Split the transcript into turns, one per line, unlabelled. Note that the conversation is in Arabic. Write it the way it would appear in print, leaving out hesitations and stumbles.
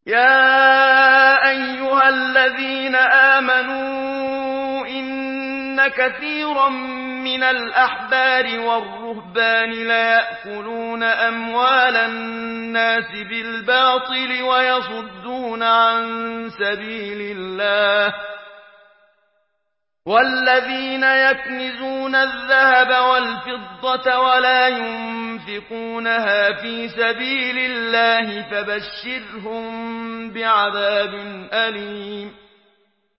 يا أيها الذين آمنوا إن كثيرا من الأحبار والرهبان ليأكلون أموال الناس بالباطل ويصدون عن سبيل الله والذين يكنزون الذهب والفضة ولا ينفقونها في سبيل الله فبشرهم بعذاب أليم